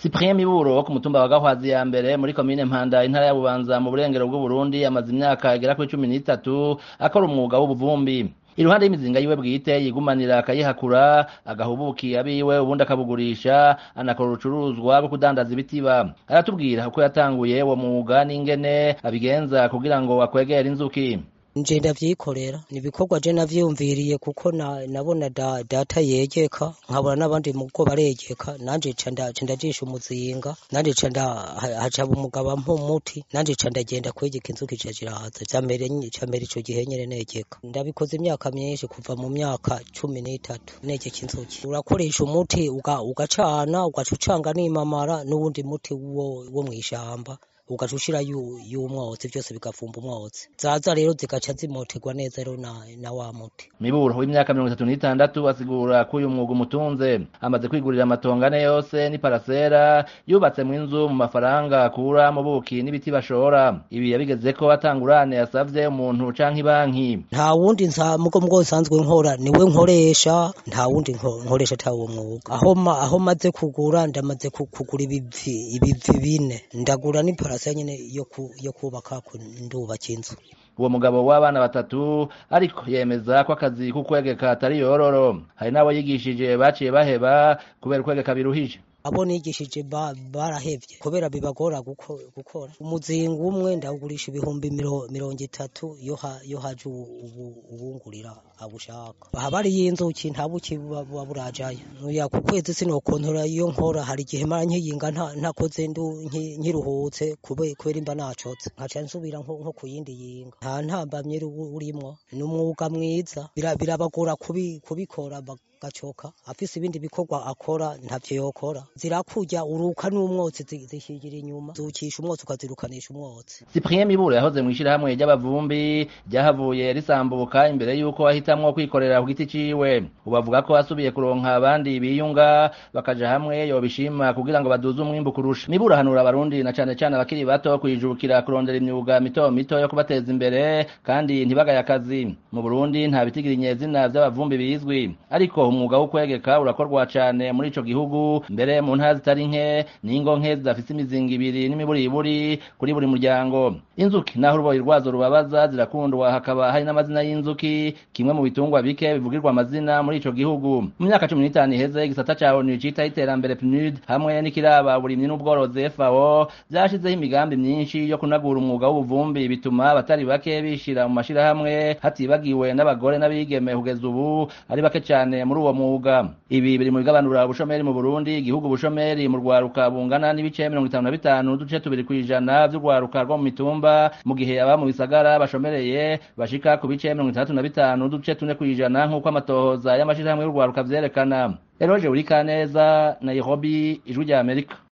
Cyprien Miburo wo ku mutumba wa Gahwazi ya mbere muri komine Mpanda intara ya Bubanza mu burengero bw'u Burundi amaze imyaka igera kuri 13 akora umwuga w'ubuvumbi. Iruhande y'imizinga yiwe bwite yigumanira akayihakura agahubuki abiwe ubundi akabugurisha anakora urucuruzwa rwo kudandaza ibitiba. Aratubwira uko yatanguye uwo mwuga n'ingene abigenza kugira ngo akwegere inzuki. Nje ndavyikorera ni ibikorwa je navyumviriye kuko nabona data yegeka nkabona n'abandi muko baregeka nanje ndajisha umuzinga nanje haca umugaba mpumuti nanje ndagenda kwegeka inzuki cajirahaza camere ico gihe nyene negeka ndabikoze imyaka myinshi kuva mu myaka 13 negeka inzuki urakoresha umuti ugacana ugacucanga n'imamara n'ubundi muti wo mwishamba ugacushira y'umwotsi byose bigafumba umwotsi zaza rero zigaca zimoterwa neza rero na wa muti. Miburo w'imyaka 36 asigura ko uyu mwuga umutunze amaze kwigurira amatongane yose ni parasera yubatse mu inzu mu mafaranga akura mu buki n'ibiti bashora. Ibi yabigeze ko atangurane yasavye umuntu canke ibanki. Nta wundi mugo nsanzwe nkora niwe nkoresha nta wundi nkoresha tawo mwuga aho maze kugura ndamaze kugura ibivi bine ndagura ni parasera nyene yo kubaka ndubaka inzu. Uwo mugabo w'abana batatu ariko yemeza ko akazi kukwegeka atari yororo. Hari nabo yigishije baciye baheba kubera kwegeka biruhije. Abo nigishije barahevye kubera bibagora gukora. Umuzinga umwe ndawugurisha ibihumbi 30 yo haje ubungurira abushaka. Habari y'inzuki ntabuki baburajaye. Nuya ku kwezi sinokontora iyo nkora hari gihe mara nkiyinga ntakoze nkiruhutse kubera imba nacotse. Nkaca nsubira nko kuyindi yinga. Nta ntambamye urimwo n'umwuga mwiza birabagora kubikora gacoka afise ibindi bikorwa akora ntavyo yokora zirakurya uruka n'umwotsi zishigira inyuma zukisha umwotsi ukazirukanisha umwotsi. Cyprien Miburo yahoze mwishira hamwe ry'abavumbi ryahavuye risambuka imbere yuko ahitamwo kwikorera ku giti ciwe. Ubavuga ko asubiye kuronka abandi biyunga bakaja hamwe yobishima kugira ngo baduze umwimbu kurusha. Miburo hanura abarundi na cane abakiri bato kwijukira kurondera imyuga mito yo kubateza imbere kandi ntibagaye akazi. Mu Burundi nta bitigira inyezina vy'abavumbi bizwi ariko umwuga wo kwegeka urakorwa cyane muri ico gihugu mbere mu ntara zitari nke n'ingo nke zidafise imizinga ibiri n'imiburiburi kuri buri muryango. Inzuki naho uruboyi rwazo rubabaza zirakundwa hakaba hari n'amazina y'inzuki kimwe mu bitungwa bike bivugirwa amazina muri ico gihugu. Mu myaka 15 iheze igisata ca ONU cita iterambere PNUD hamwe n'ikiraba uburimyi n'ubworozi FAO byashizeho imigambi myinshi yo kunagura umwuga w'ubuvumbi bituma abatari bake bishira mu mashira hamwe hatibagiwe n'abagore n'abigeme kugeza ubu ari bake cyane muri uwo mwuga. Ibi biri mu bigabanura ubushomeri mu Burundi. Igihugu ubushomeri mu rwaruka bungana n'ibice 55 duce 2% by'urwaruka rwo mu mitumba mu gihe aba mu bisagara bashomereye bashika ku bice 65 duce 4% nk'uko amatohoza y'amashirahamwe y'urwaruka vyerekana. Eroje Urikaneza, Nairobi, Ijwi rya Amerika.